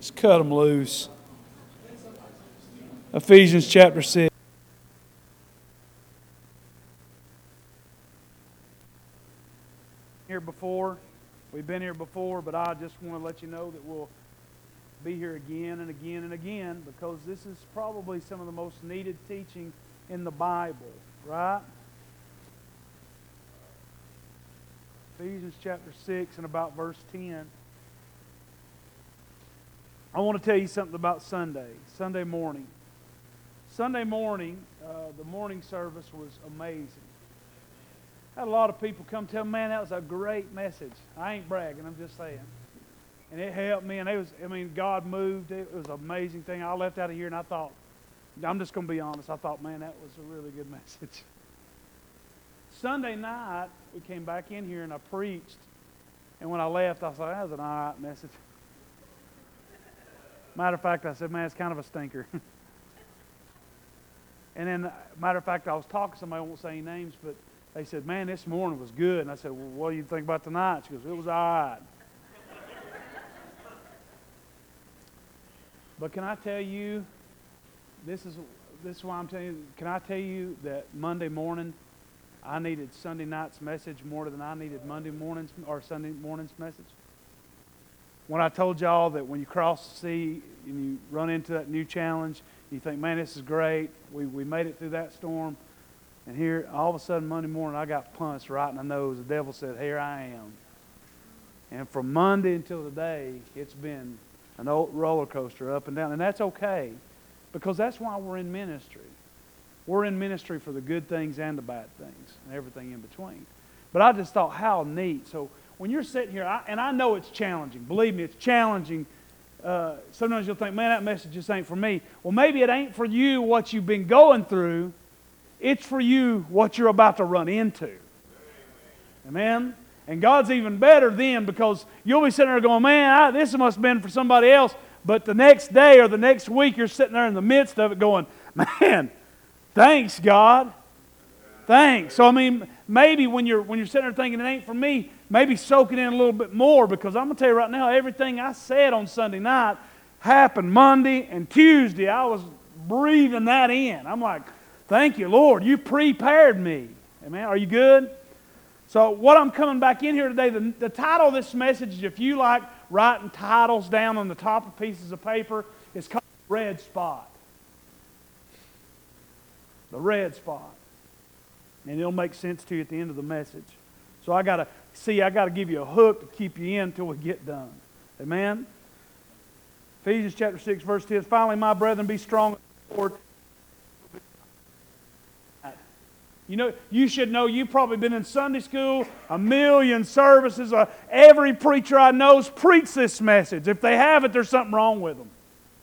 Just cut them loose. Ephesians chapter 6. We've been here before, but I just want to let you know that we'll be here again and again and again, because this is probably some of the most needed teaching in the Bible, right? Ephesians chapter 6 and about verse 10. I want to tell you something about Sunday morning. Sunday morning, the morning service was amazing. I had a lot of people come tell me, man, that was a great message. I ain't bragging, I'm just saying. And it helped me, and God moved. It was an amazing thing. I left out of here and I thought, I'm just going to be honest, I thought, man, that was a really good message. Sunday night, we came back in here and I preached. And when I left, I thought, that was an all right message. Matter of fact, I said, man, it's kind of a stinker. And then, matter of fact, I was talking to somebody, I won't say any names, but they said, man, this morning was good. And I said, well, what do you think about tonight? She goes, it was all right. But can I tell you, this is why I'm telling you, can I tell you that Monday morning, I needed Sunday night's message more than I needed Monday morning's or Sunday morning's message? When I told y'all that when you cross the sea and you run into that new challenge, you think, man, this is great. We made it through that storm. And here, all of a sudden, Monday morning, I got punched right in the nose. The devil said, here I am. And from Monday until today, it's been an old roller coaster up and down. And that's okay, because that's why we're in ministry. We're in ministry for the good things and the bad things and everything in between. But I just thought, how neat. So when you're sitting here, and I know it's challenging. Believe me, it's challenging. Sometimes you'll think, man, that message just ain't for me. Well, maybe it ain't for you what you've been going through. It's for you what you're about to run into. Amen? And God's even better then, because you'll be sitting there going, man, this must have been for somebody else. But the next day or the next week, you're sitting there in the midst of it going, man, thanks, God. Thanks. So, maybe when you're sitting there thinking it ain't for me, maybe soak it in a little bit more, because I'm going to tell you right now, everything I said on Sunday night happened Monday and Tuesday. I was breathing that in. I'm like, thank you, Lord. You prepared me. Amen. Are you good? So what I'm coming back in here today, the title of this message is, if you like writing titles down on the top of pieces of paper, it's called Red Spot. The red spot. And it'll make sense to you at the end of the message. So I got to give you a hook to keep you in until we get done. Amen? Ephesians chapter 6, verse 10. Finally, my brethren, be strong in the Lord. You know, you should know, you've probably been in Sunday school, a million services. Every preacher I know's preached this message. If they haven't, there's something wrong with them.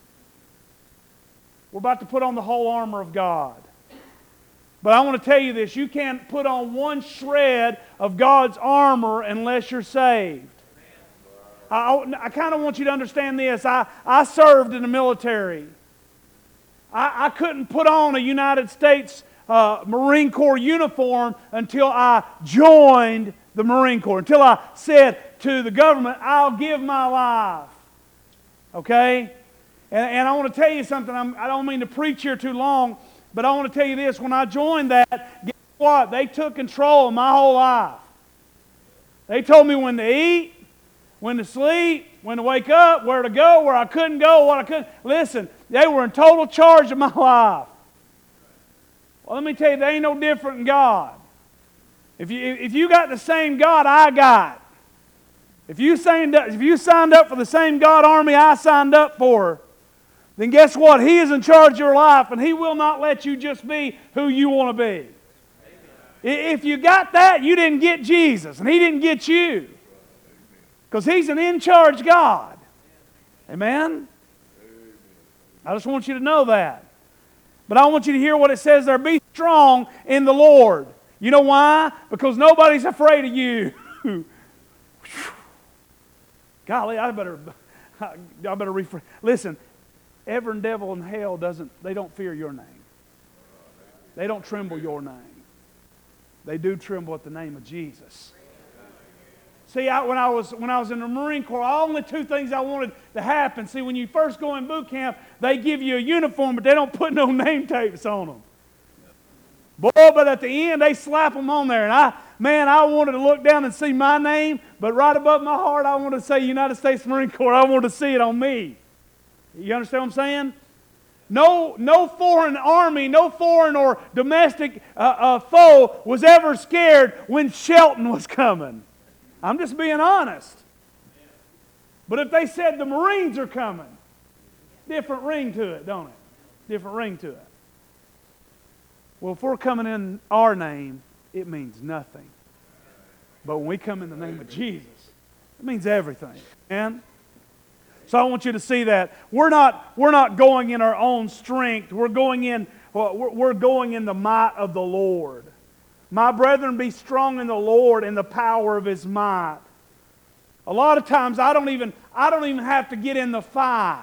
We're about to put on the whole armor of God. But I want to tell you this, you can't put on one shred of God's armor unless you're saved. I kind of want you to understand this. I served in the military. I couldn't put on a United States Marine Corps uniform until I joined the Marine Corps, until I said to the government, I'll give my life. Okay? And I want to tell you something. I don't mean to preach here too long, but I want to tell you this. When I joined that, guess what? They took control of my whole life. They told me when to eat, when to sleep, when to wake up, where to go, where I couldn't go, what I couldn't. Listen, they were in total charge of my life. Well, let me tell you, they ain't no different in God. If you got the same God I got, if you signed up for the same God army I signed up for, then guess what? He is in charge of your life, and He will not let you just be who you want to be. If you got that, you didn't get Jesus, and He didn't get you. Because He's an in-charge God. Amen? I just want you to know that. But I want you to hear what it says there. Be strong in the Lord. You know why? Because nobody's afraid of you. Golly, I better rephrase. Listen, every devil in hell they don't fear your name. They don't tremble your name. They do tremble at the name of Jesus. See, when I was in the Marine Corps, only two things I wanted to happen. See, when you first go in boot camp, they give you a uniform, but they don't put no name tapes on them. Boy, but at the end, they slap them on there. And I wanted to look down and see my name, but right above my heart, I wanted to say United States Marine Corps. I wanted to see it on me. You understand what I'm saying? No foreign army, no foreign or domestic foe was ever scared when Shelton was coming. I'm just being honest. But if they said the Marines are coming, different ring to it, don't it? Different ring to it. Well, if we're coming in our name, it means nothing. But when we come in the name of Jesus, it means everything. And so I want you to see that we're not going in our own strength. We're going in the might of the Lord. My brethren, be strong in the Lord and the power of His might. A lot of times I don't even have to get in the fight.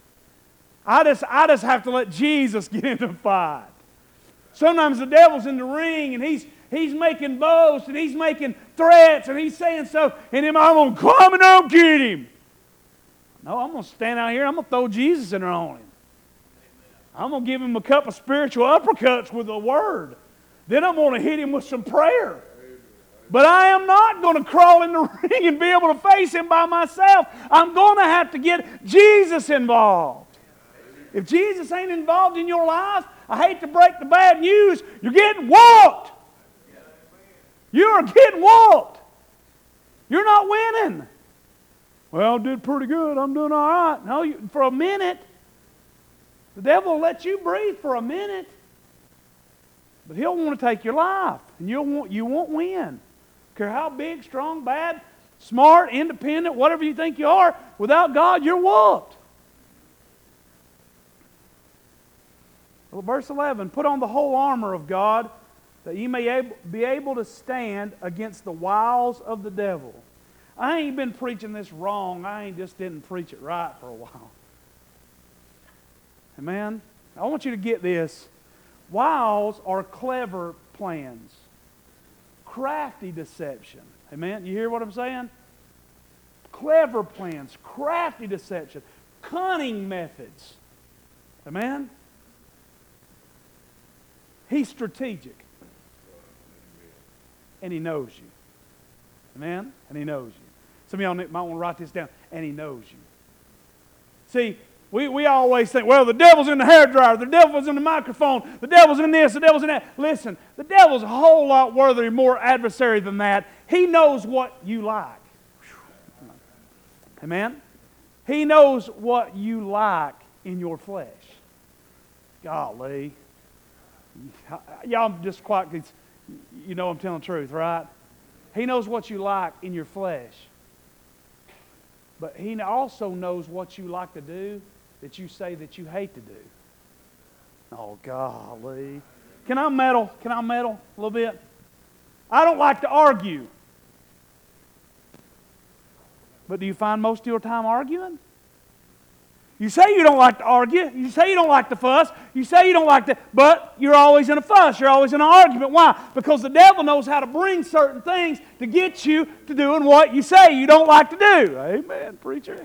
I just have to let Jesus get in the fight. Sometimes the devil's in the ring and he's making boasts and he's making threats and he's saying stuff, and I'm going to come and I'll get him. No, I'm going to stand out here. I'm going to throw Jesus in there on him. I'm going to give him a couple of spiritual uppercuts with a word. Then I'm going to hit him with some prayer. But I am not going to crawl in the ring and be able to face him by myself. I'm going to have to get Jesus involved. If Jesus ain't involved in your life, I hate to break the bad news, you're getting whooped. You are getting whooped. You're not winning. Well, I did pretty good. I'm doing all right. No, for a minute. The devil will let you breathe for a minute. But he'll want to take your life. And you won't win. Care how big, strong, bad, smart, independent, whatever you think you are, without God, you're whooped. Well, verse 11, put on the whole armor of God, that ye may be able to stand against the wiles of the devil. I ain't been preaching this wrong. I just didn't preach it right for a while. Amen? I want you to get this. Wiles are clever plans. Crafty deception. Amen? You hear what I'm saying? Clever plans. Crafty deception. Cunning methods. Amen? He's strategic. And He knows you. Amen? And He knows you. Some of y'all might want to write this down. And He knows you. See, we always think, well, the devil's in the hairdryer, the devil's in the microphone, the devil's in this, the devil's in that. Listen, the devil's a whole lot worthy, more adversary than that. He knows what you like. Amen? He knows what you like in your flesh. Golly. Y'all just quite, you know I'm telling the truth, right? He knows what you like in your flesh. But He also knows what you like to do that you say that you hate to do. Oh, golly. Can I meddle? Can I meddle a little bit? I don't like to argue. But do you find most of your time arguing? You say you don't like to argue. You say you don't like to fuss. You say you don't like to, but you're always in a fuss. You're always in an argument. Why? Because the devil knows how to bring certain things to get you to doing what you say you don't like to do. Amen, preacher.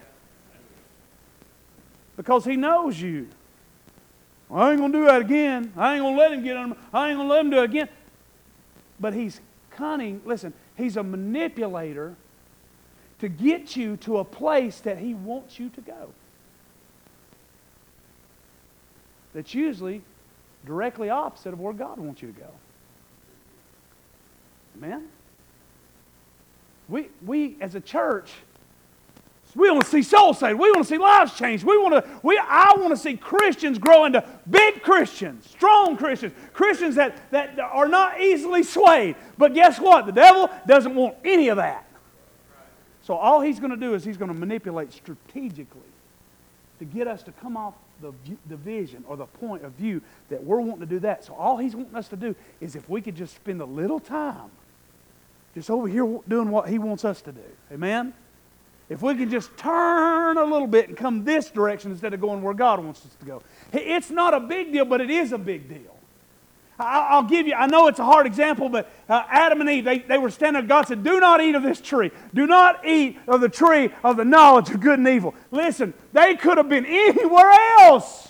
Because he knows you. Well, I ain't going to do that again. I ain't going to let him get on. I ain't going to let him do it again. But he's cunning. Listen, he's a manipulator to get you to a place that he wants you to go. That's usually directly opposite of where God wants you to go. Amen? We as a church, we want to see souls saved. We want to see lives changed. I want to see Christians grow into big Christians, strong Christians, Christians that are not easily swayed. But guess what? The devil doesn't want any of that. So all he's going to do is he's going to manipulate strategically to get us to come off the vision or the point of view that we're wanting to do that. So all he's wanting us to do is if we could just spend a little time just over here doing what he wants us to do. Amen? If we can just turn a little bit and come this direction instead of going where God wants us to go. It's not a big deal, but it is a big deal. I'll give you, I know it's a hard example, but Adam and Eve, they were standing there. God said, do not eat of this tree. Do not eat of the tree of the knowledge of good and evil. Listen, they could have been anywhere else.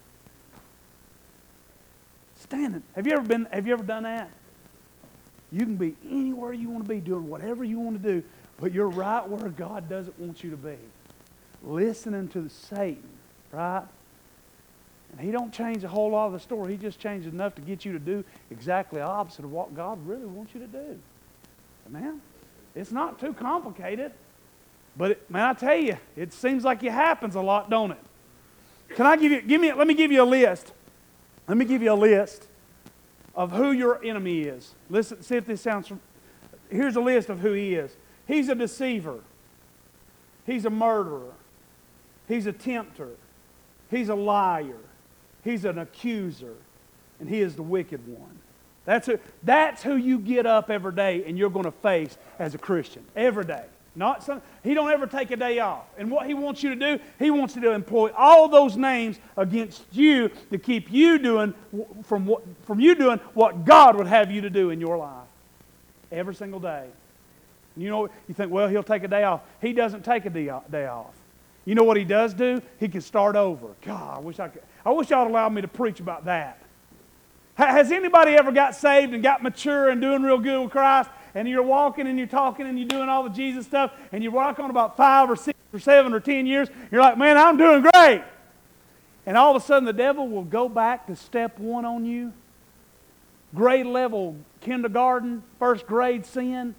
Standing. Have you ever done that? You can be anywhere you want to be, doing whatever you want to do, but you're right where God doesn't want you to be. Listening to Satan, right? And he don't change a whole lot of the story. He just changes enough to get you to do exactly opposite of what God really wants you to do. Amen? It's not too complicated. But, man, I tell you, it seems like it happens a lot, don't it? Can I let me give you a list. Let me give you a list of who your enemy is. Listen, see if this sounds... Here's a list of who he is. He's a deceiver. He's a murderer. He's a tempter. He's a liar. He's an accuser. And he is the wicked one. That's who you get up every day and you're going to face as a Christian. Every day. He don't ever take a day off. And what he wants you to do, he wants you to employ all those names against you to keep you doing from you doing what God would have you to do in your life. Every single day. You know, you think, well, he'll take a day off. He doesn't take a day off. You know what he does do? He can start over. God, I wish y'all would allow me to preach about that. Has anybody ever got saved and got mature and doing real good with Christ, and you're walking and you're talking and you're doing all the Jesus stuff, and you walk on about 5 or 6 or 7 or 10 years, you're like, man, I'm doing great. And all of a sudden the devil will go back to step 1 on you. Grade level kindergarten, first grade sin.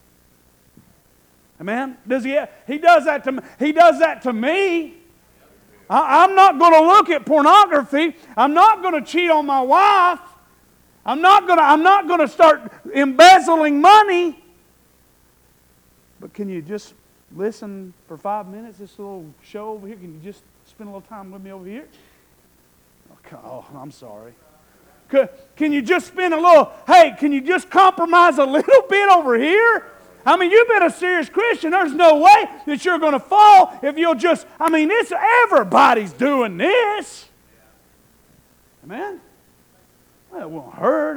Amen? He does that to me. I'm not going to look at pornography. I'm not going to cheat on my wife. I'm not going to start embezzling money. But can you just listen for 5 minutes? This little show over here. Can you just spend a little time with me over here? Oh, I'm sorry. Can you just spend can you just compromise a little bit over here? I mean, you've been a serious Christian. There's no way that you're going to fall if you'll just, everybody's doing this. Amen? Well, it won't hurt.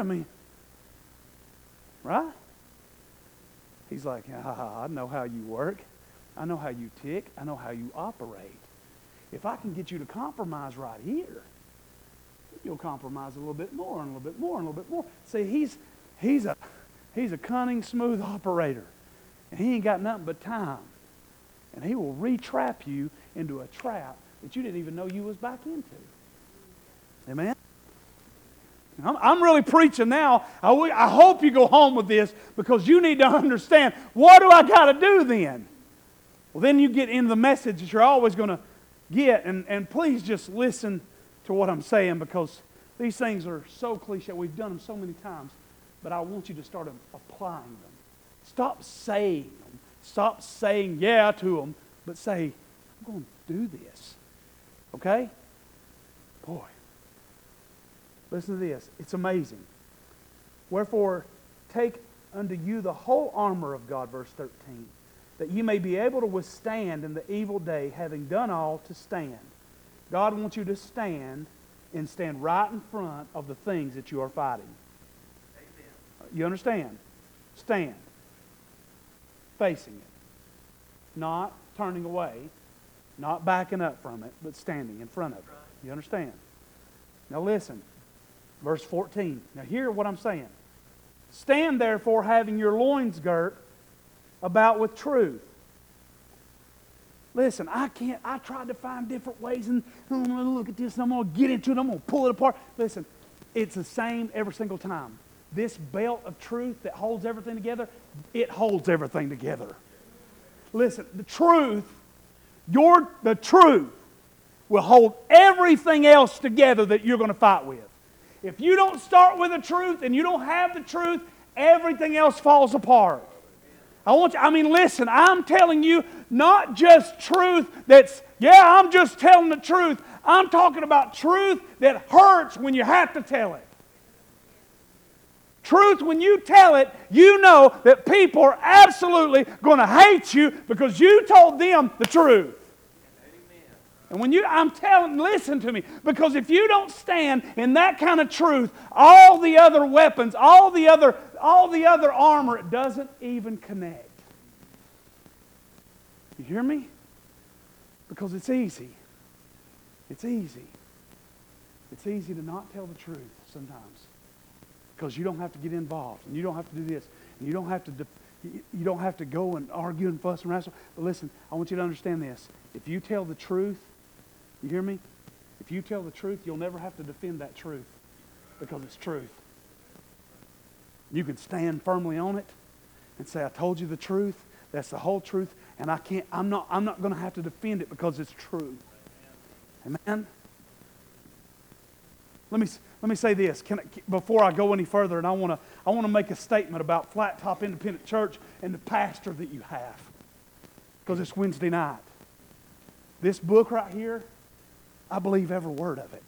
Right? He's like, I know how you work. I know how you tick. I know how you operate. If I can get you to compromise right here, you'll compromise a little bit more and a little bit more and a little bit more. See, he's a cunning, smooth operator. And he ain't got nothing but time. And he will re-trap you into a trap that you didn't even know you was back into. Amen? I'm really preaching now. I hope you go home with this because you need to understand, what do I got to do then? Well, then you get into the message that you're always going to get. And please just listen to what I'm saying because these things are so cliche. We've done them so many times. But I want you to start applying them. Stop saying them. Stop saying yeah to them, but say, I'm going to do this. Okay? Boy. Listen to this. It's amazing. Wherefore, take unto you the whole armor of God, verse 13, that ye may be able to withstand in the evil day, having done all to stand. God wants you to stand and stand right in front of the things that you are fighting. Amen. You understand? Stand. Facing it. Not turning away. Not backing up from it, but standing in front of it. You understand? Now listen. Verse 14. Now hear what I'm saying. Stand therefore having your loins girt about with truth. Listen, I tried to find different ways and I'm going to look at this and I'm going to get into it. I'm going to pull it apart. Listen, it's the same every single time. This belt of truth that holds everything together, it holds everything together. Listen, the truth will hold everything else together that you're going to fight with. If you don't start with the truth and you don't have the truth, everything else falls apart. Listen, I'm telling you, not just truth I'm just telling the truth. I'm talking about truth that hurts when you have to tell it. Truth, when you tell it, you know that people are absolutely going to hate you because you told them the truth. And when listen to me, because if you don't stand in that kind of truth, all the other weapons, all the other armor, it doesn't even connect. You hear me? Because it's easy. It's easy. It's easy to not tell the truth sometimes. Because you don't have to get involved, and you don't have to do this, and you don't have to go and argue and fuss and wrestle. But listen, I want you to understand this. If you tell the truth, you hear me? If you tell the truth, you'll never have to defend that truth because it's truth. You can stand firmly on it and say, I told you the truth. That's the whole truth, and I'm not going to have to defend it because it's true. Amen? Let me say this before I go any further, and I want to make a statement about Flat Top Independent Church and the pastor that you have, because it's Wednesday night. This book right here, I believe every word of it.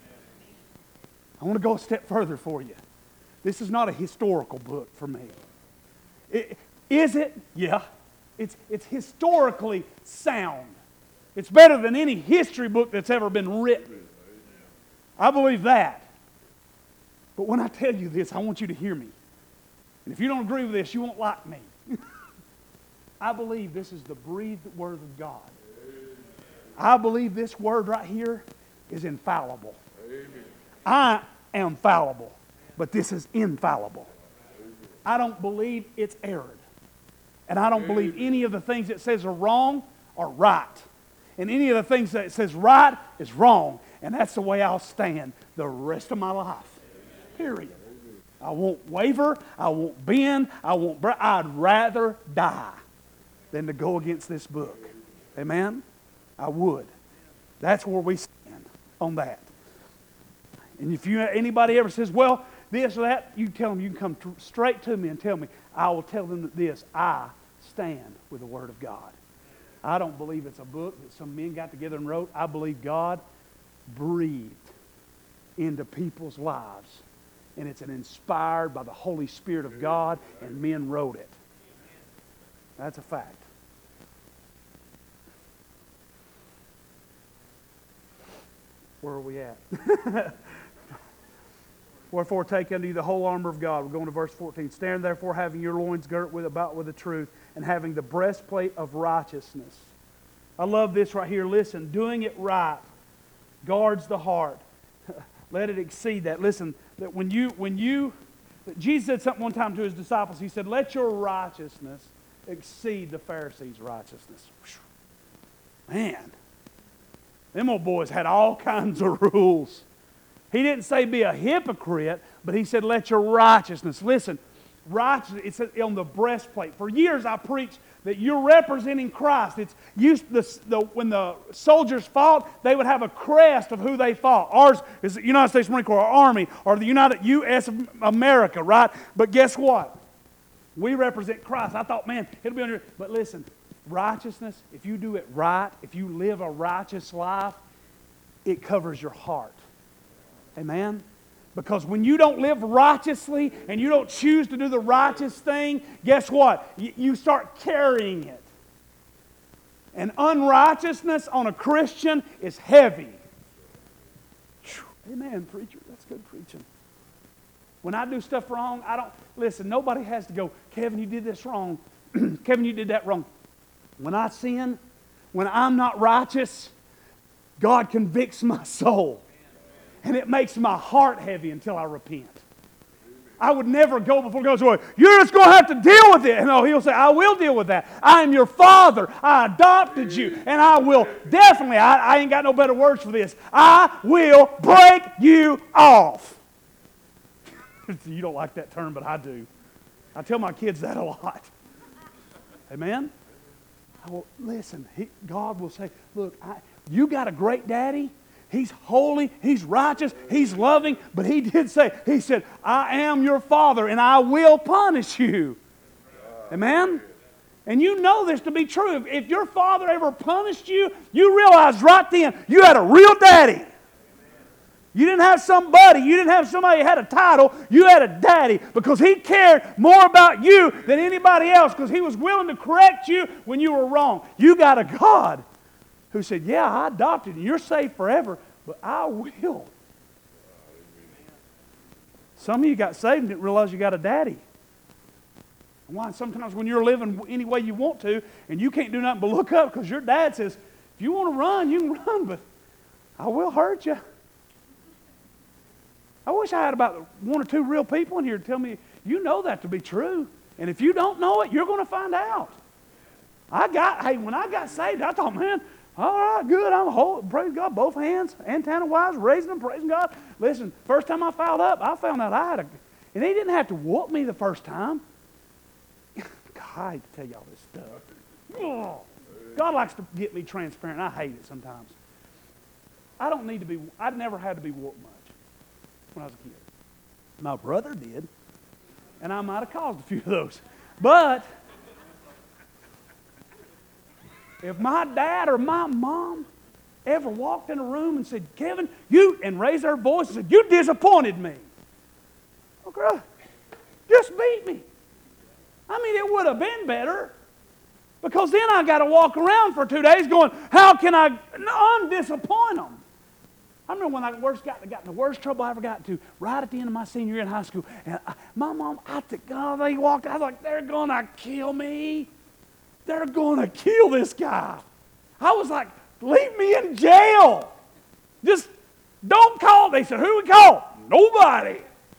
I want to go a step further for you. This is not a historical book for me. Is it? Yeah. It's historically sound. It's better than any history book that's ever been written. I believe that. But when I tell you this, I want you to hear me. And if you don't agree with this, you won't like me. I believe this is the breathed Word of God. I believe this Word right here is infallible. I am fallible, but this is infallible. I don't believe it's erred. And I don't believe any of the things it says are wrong are right. And any of the things that it says right is wrong. And that's the way I'll stand the rest of my life. Period. I won't waver. I won't bend. I'd rather die than to go against this book. Amen? I would. That's where we stand on that. And if anybody ever says, well, this or that, you tell them, you can come straight to me and tell me. I will tell them this. I stand with the Word of God. I don't believe it's a book that some men got together and wrote. I believe God breathed into people's lives. And it's inspired by the Holy Spirit of God, and men wrote it. That's a fact. Where are we at? Wherefore take unto you the whole armor of God. We're going to verse 14. Stand therefore having your loins girt about with the truth, and having the breastplate of righteousness. I love this right here. Listen, doing it right guards the heart. Let it exceed that. Listen, that when you Jesus said something one time to his disciples. He said, let your righteousness exceed the Pharisees' righteousness. Man, them old boys had all kinds of rules. He didn't say be a hypocrite, but he said let your righteousness. Listen, righteousness, it's on the breastplate. For years I preached that you're representing Christ. It's when the soldiers fought, they would have a crest of who they fought. Ours is the United States Marine Corps, our Army, or the United U.S. of America, right? But guess what? We represent Christ. I thought, man, it'll be under. But listen, righteousness, if you do it right, if you live a righteous life, it covers your heart. Amen? Because when you don't live righteously and you don't choose to do the righteous thing, guess what? You start carrying it. And unrighteousness on a Christian is heavy. Amen, preacher. That's good preaching. When I do stuff wrong, listen, nobody has to go, Kevin, you did this wrong. Kevin, you did that wrong. When I sin, when I'm not righteous, God convicts my soul. And it makes my heart heavy until I repent. I would never go before God and say, you're just going to have to deal with it. And no, He'll say, I will deal with that. I am your Father. I adopted you. And I will definitely, I ain't got no better words for this. I will break you off. You don't like that term, but I do. I tell my kids that a lot. Amen? Listen, God will say, look, you got a great daddy. He's holy, He's righteous, He's loving, but He did say, He said, I am your Father and I will punish you. Amen? And you know this to be true. If your father ever punished you, you realize right then you had a real daddy. You didn't have somebody, you didn't have somebody who had a title, you had a daddy because He cared more about you than anybody else because He was willing to correct you when you were wrong. You got a God who said, yeah, I adopted you. You're saved forever, but I will. Some of you got saved and didn't realize you got a daddy. And why? Sometimes when you're living any way you want to, and you can't do nothing but look up because your dad says, if you want to run, you can run, but I will hurt you. I wish I had about one or two real people in here to tell me, you know that to be true. And if you don't know it, you're going to find out. When I got saved, I thought, man, all right, good. Praise God, both hands, antenna wise, raising them, praising God. Listen, first time I fouled up, I found out I had and they didn't have to whoop me the first time. God, I hate to tell y'all this stuff. Oh, God likes to get me transparent. I hate it sometimes. I never had to be whooped much when I was a kid. My brother did. And I might have caused a few of those. But if my dad or my mom ever walked in a room and said, Kevin, and raised their voice and said, you disappointed me. Okay, just beat me. I mean, it would have been better. Because then I got to walk around for 2 days going, how can I undisappoint them? I remember when I got in the worst trouble I ever got into, right at the end of my senior year in high school. And my mom, they walked, I was like, they're going to kill me. They're going to kill this guy. I was like, leave me in jail. Just don't call. They said, who we call? Nobody.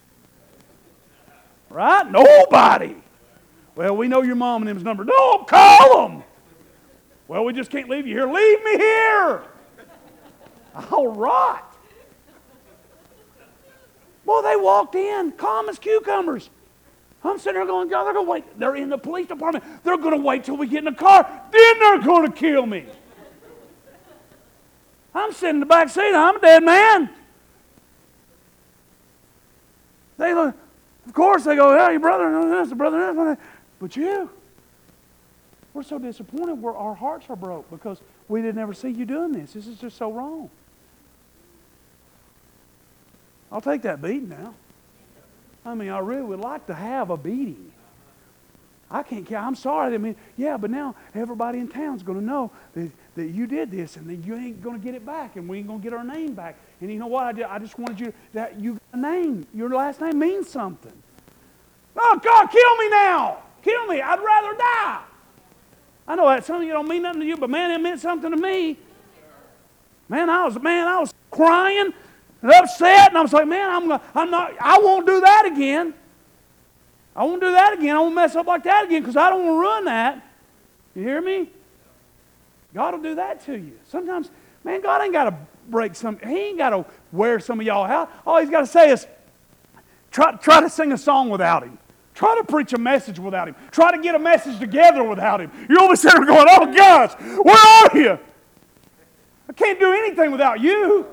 Right? Nobody. Well, we know your mom and them's number. Don't call them. Well, we just can't leave you here. Leave me here. All right. Boy, they walked in, calm as cucumbers. I'm sitting there going, God, they're going to wait. They're in the police department. They're going to wait till we get in the car. Then they're going to kill me. I'm sitting in the back seat. I'm a dead man. They look, of course, they go, yeah, your brother knows this, the brother knows this. But you, we're so disappointed where our hearts are broke because we didn't ever see you doing this. This is just so wrong. I'll take that beating now. I mean, I really would like to have a beating. I can't care. I'm sorry. I mean, yeah, but now everybody in town's going to know that you did this and that you ain't going to get it back and we ain't going to get our name back. And you know what? I just wanted you that you got a name. Your last name means something. Oh, God, kill me now. Kill me. I'd rather die. I know that some of you don't mean nothing to you, but man, it meant something to me. Man, I was crying and upset, and I was like, man, I won't do that again. I won't do that again. I won't mess up like that again because I don't want to ruin that. You hear me? God will do that to you. Sometimes, man, God ain't got to break some. He ain't got to wear some of y'all out. All He's got to say is, try to sing a song without Him. Try to preach a message without Him. Try to get a message together without Him. You're over there going, oh gosh, where are you? I can't do anything without you.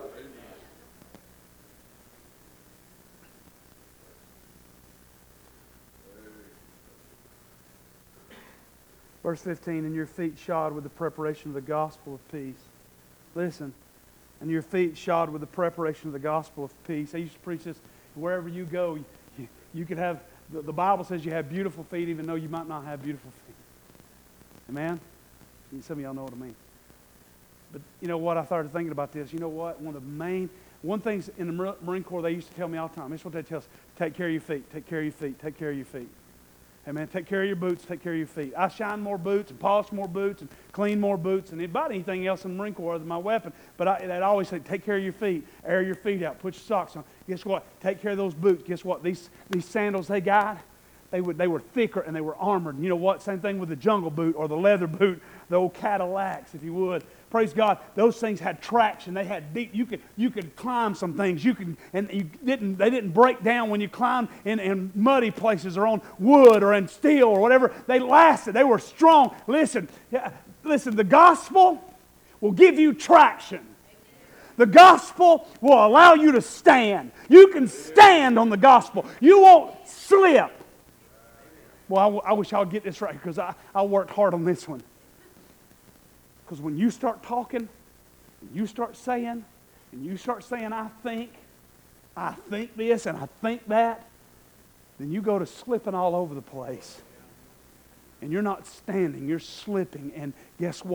Verse 15, and your feet shod with the preparation of the gospel of peace. Listen, and your feet shod with the preparation of the gospel of peace. I used to preach this, wherever you go, you could have, the Bible says you have beautiful feet even though you might not have beautiful feet. Amen? Some of y'all know what I mean. But you know what, I started thinking about this. You know what, one thing in the Marine Corps they used to tell me all the time, this is what they tell us, take care of your feet, take care of your feet, take care of your feet. Amen. Take care of your boots. Take care of your feet. I shine more boots and polish more boots and clean more boots than about anything else in the Marine Corps other than my weapon. But I'd always say, take care of your feet. Air your feet out. Put your socks on. Guess what? Take care of those boots. Guess what? These sandals they got, they were thicker and they were armored. And you know what? Same thing with the jungle boot or the leather boot, the old Cadillacs, if you would. Praise God. Those things had traction. They had deep. You could climb some things. They didn't break down when you climbed in muddy places or on wood or in steel or whatever. They lasted. They were strong. Listen. The gospel will give you traction. The gospel will allow you to stand. You can stand on the gospel. You won't slip. Well, I wish I would get this right because I worked hard on this one. Because when you start talking, you start saying, I think this and I think that, then you go to slipping all over the place. And you're not standing, you're slipping. And guess what?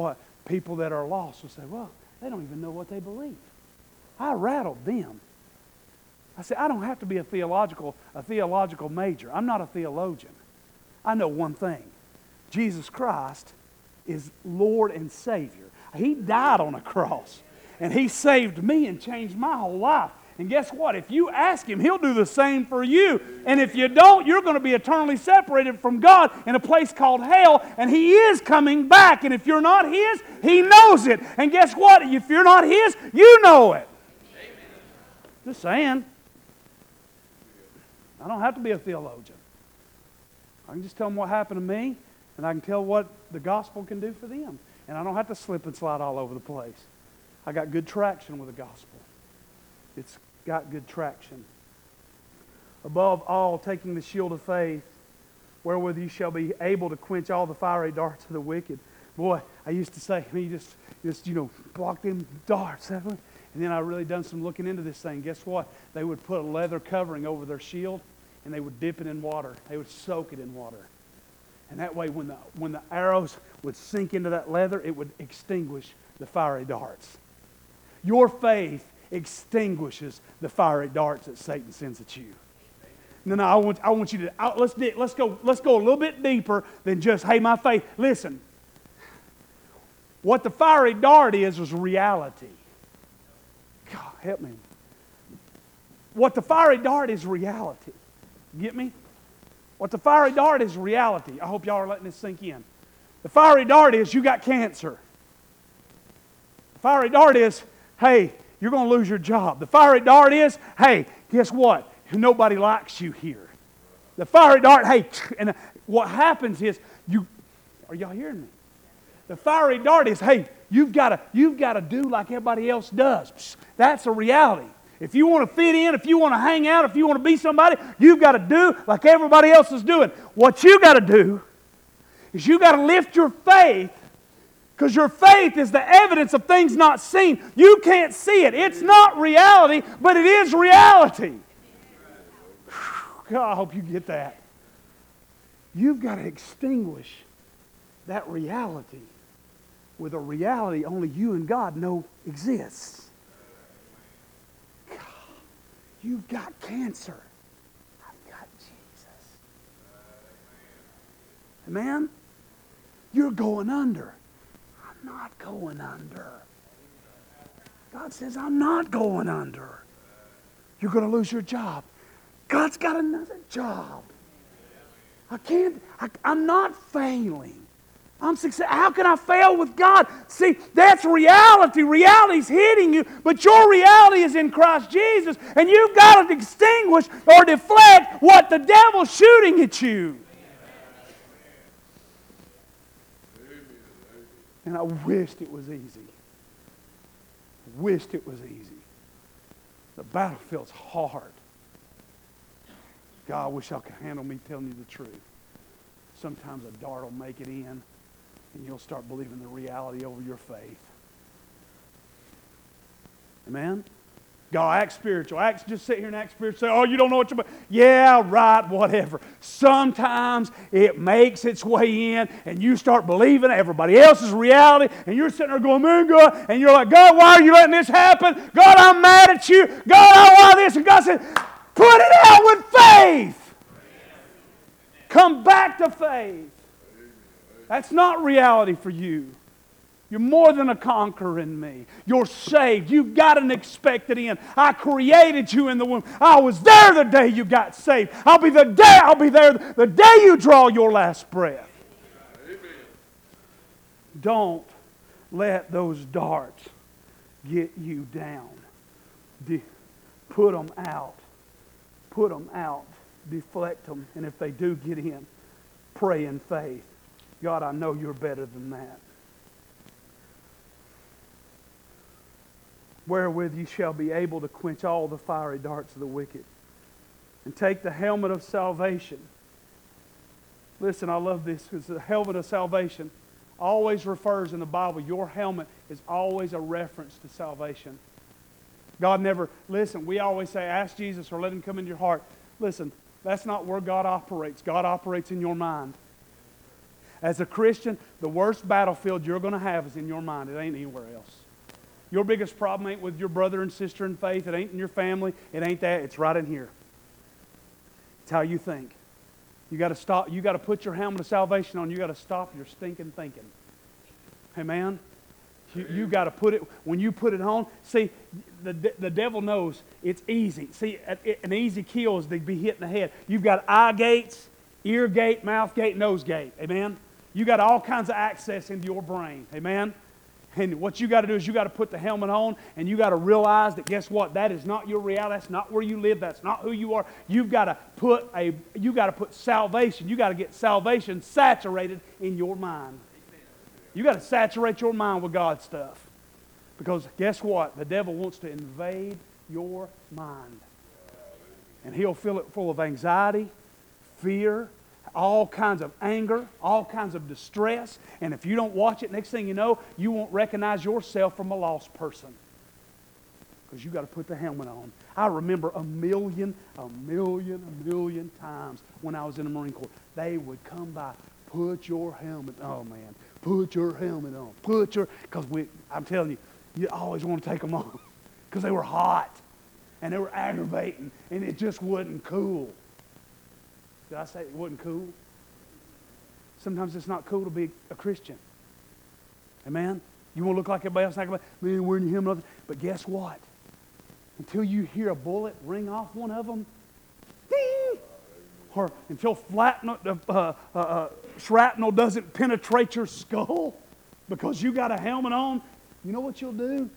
people that are lost will say, well, they don't even know what they believe. I rattled them. I said, I don't have to be a theological major. I'm not a theologian. I know one thing. Jesus Christ is Lord and Savior. He died on a cross. And He saved me and changed my whole life. And guess what? If you ask Him, He'll do the same for you. And if you don't, you're going to be eternally separated from God in a place called hell. And He is coming back. And if you're not His, He knows it. And guess what? If you're not His, you know it. Amen. Just saying. I don't have to be a theologian. I can just tell them what happened to me, and I can tell what the gospel can do for them. And I don't have to slip and slide all over the place. I got good traction with the gospel. It's got good traction. Above all, taking the shield of faith, wherewith you shall be able to quench all the fiery darts of the wicked. Boy, I used to say, just block them darts. And then I really done some looking into this thing. Guess what? They would put a leather covering over their shield, and they would dip it in water. They would soak it in water. And that way, when the arrows would sink into that leather, it would extinguish the fiery darts. Your faith extinguishes the fiery darts that Satan sends at you. No, I want you to let's go a little bit deeper than just, hey, my faith. Listen, what the fiery dart is reality. God, help me. What the fiery dart is reality. Get me? What the fiery dart is reality. I hope y'all are letting this sink in. The fiery dart is you got cancer. The fiery dart is, hey, you're going to lose your job. The fiery dart is, hey, guess what? Nobody likes you here. The fiery dart, hey, and what happens is, are y'all hearing me? The fiery dart is, hey, you've got to do like everybody else does. That's a reality. If you want to fit in, if you want to hang out, if you want to be somebody, you've got to do like everybody else is doing. What you got to do is you got to lift your faith, because your faith is the evidence of things not seen. You can't see it. It's not reality, but it is reality. God, I hope you get that. You've got to extinguish that reality with a reality only you and God know exists. God, you've got cancer. I've got Jesus. Amen? You're going under. I'm not going under. God says, I'm not going under. You're going to lose your job. God's got another job. I'm not failing. I'm success. How can I fail with God? See, that's reality. Reality's hitting you, but your reality is in Christ Jesus, and you've got to extinguish or deflect what the devil's shooting at you. And I wished it was easy. I wished it was easy. The battlefield's hard. God, I wish I could handle me telling you the truth. Sometimes a dart will make it in, and you'll start believing the reality over your faith. Amen? God, act spiritual. Just sit here and act spiritual. Say, oh, you don't know what you're... Yeah, right, whatever. Sometimes it makes its way in, and you start believing everybody else's reality, and you're sitting there going, man, God, and you're like, God, why are you letting this happen? God, I'm mad at you. God, I want this. And God said, put it out with faith. Come back to faith. That's not reality for you. You're more than a conqueror in me. You're saved. You've got an expected end. I created you in the womb. I was there the day you got saved. I'll be there the day you draw your last breath. Amen. Don't let those darts get you down. Put them out. Put them out. Deflect them. And if they do get in, pray in faith. God, I know you're better than that. Wherewith you shall be able to quench all the fiery darts of the wicked. And take the helmet of salvation. Listen, I love this, because the helmet of salvation always refers in the Bible, your helmet is always a reference to salvation. God never, listen, we always say, ask Jesus or let Him come into your heart. Listen, that's not where God operates. God operates in your mind. As a Christian, the worst battlefield you're going to have is in your mind. It ain't anywhere else. Your biggest problem ain't with your brother and sister in faith. It ain't in your family. It ain't that. It's right in here. It's how you think. You got to stop. You got to put your helmet of salvation on. You got to stop your stinking thinking. Amen. You got to put it, when you put it on, see, the devil knows it's easy. See, an easy kill is to be hit in the head. You've got eye gates, ear gate, mouth gate, nose gate. Amen. You got all kinds of access into your brain. Amen. And what you got to do is you got to put the helmet on, and you got to realize that, guess what? That is not your reality. That's not where you live. That's not who you are. You've got to put salvation. You got to get salvation saturated in your mind. You got to saturate your mind with God's stuff. Because guess what? The devil wants to invade your mind. And he'll fill it full of anxiety, fear, all kinds of anger, all kinds of distress. And if you don't watch it, next thing you know, you won't recognize yourself from a lost person. Because you got to put the helmet on. I remember a million times when I was in the Marine Corps. They would come by, put your helmet on. Oh, man. Put your helmet on. Because I'm telling you, you always want to take them off. Because they were hot. And they were aggravating. And it just wasn't cool. Did I say it wasn't cool? Sometimes it's not cool to be a Christian. Amen? You want to look like everybody else? Man, wearing your helmet. But guess what? Until you hear a bullet ring off one of them, ding! Or until shrapnel doesn't penetrate your skull because you got a helmet on, you know what you'll do?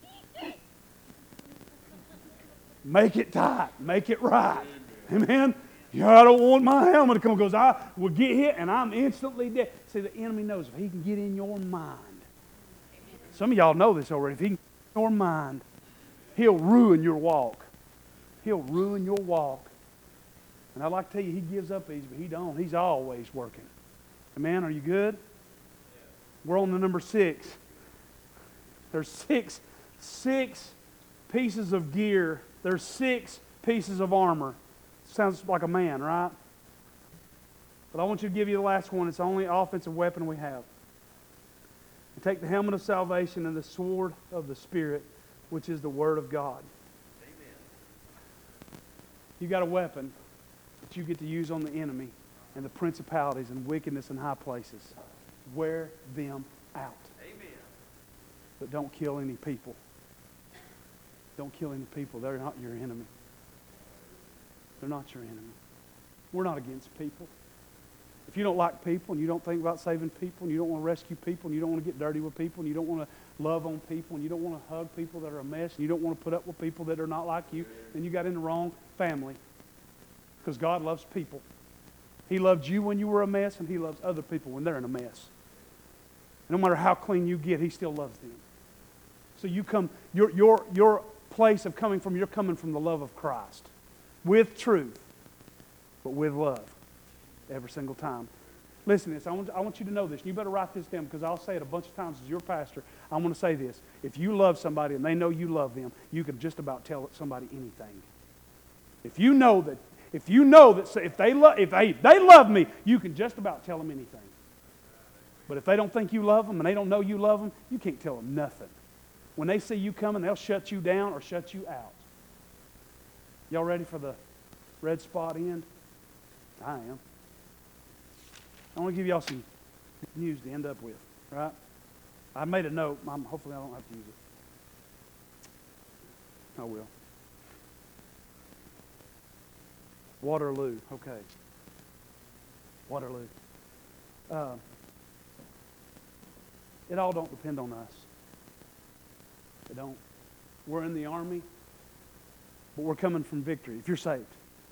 Make it tight. Make it right. Amen? Yeah, I don't want my helmet to come because I will get hit and I'm instantly dead. See, the enemy knows if he can get in your mind. Some of y'all know this already. If he can get in your mind, he'll ruin your walk. He'll ruin your walk. And I'd like to tell you, he gives up easy, but he don't. He's always working. Amen? Are you good? We're on the number 6. There's six pieces of gear. There's 6 pieces of armor. Sounds like a man, right? But I want you to give you the last one. It's the only offensive weapon we have. You take the helmet of salvation and the sword of the Spirit, which is the Word of God. Amen. You got a weapon that you get to use on the enemy and the principalities and wickedness in high places. Wear them out. Amen. But don't kill any people. Don't kill any people. They're not your enemy. They're not your enemy. We're not against people. If you don't like people and you don't think about saving people and you don't want to rescue people and you don't want to get dirty with people and you don't want to love on people and you don't want to hug people that are a mess and you don't want to put up with people that are not like you, then you got in the wrong family. Because God loves people. He loved you when you were a mess and He loves other people when they're in a mess. No matter how clean you get, He still loves them. So you come, your place of coming from, you're coming from the love of Christ. With truth, but with love. Every single time. Listen to this. I want you to know this. You better write this down because I'll say it a bunch of times as your pastor. I want to say this. If you love somebody and they know you love them, you can just about tell somebody anything. If they love me, you can just about tell them anything. But if they don't think you love them and they don't know you love them, you can't tell them nothing. When they see you coming, they'll shut you down or shut you out. Y'all ready for the red spot end? I am. I want to give y'all some news to end up with, right? I made a note. Hopefully I don't have to use it. I will. Waterloo. Okay. Waterloo. It all don't depend on us. It don't. We're in the army, but we're coming from victory. If you're saved.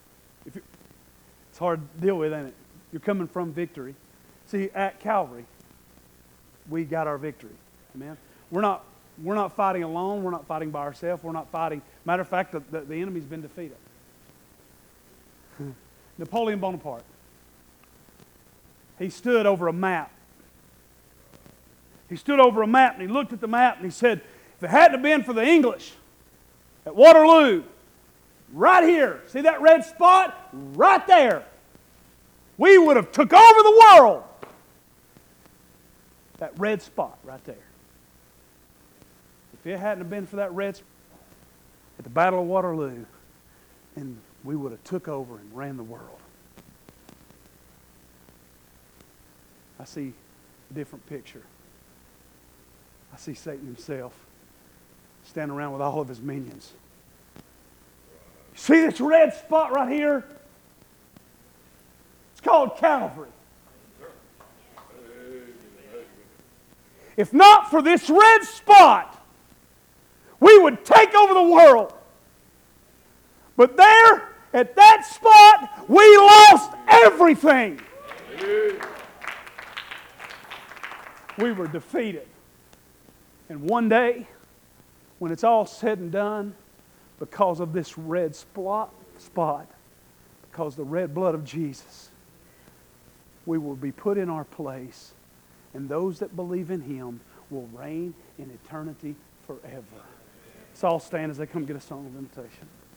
It's hard to deal with, ain't it? You're coming from victory. See, at Calvary, we got our victory. Amen? We're not fighting alone. We're not fighting by ourselves. We're not fighting. Matter of fact, the enemy's been defeated. Napoleon Bonaparte. He stood over a map. He stood over a map and he looked at the map and he said, if it hadn't been for the English at Waterloo, right here, see that red spot? Right there. We would have took over the world. That red spot right there. If it hadn't have been for that red spot at the Battle of Waterloo, then we would have took over and ran the world. I see a different picture. I see Satan himself standing around with all of his minions. See this red spot right here? It's called Calvary. If not for this red spot, we would take over the world. But there, at that spot, we lost everything. We were defeated. And one day, when it's all said and done, because of this red spot, because of the red blood of Jesus, we will be put in our place, and those that believe in Him will reign in eternity forever. Let's all stand as they come get a song of invitation.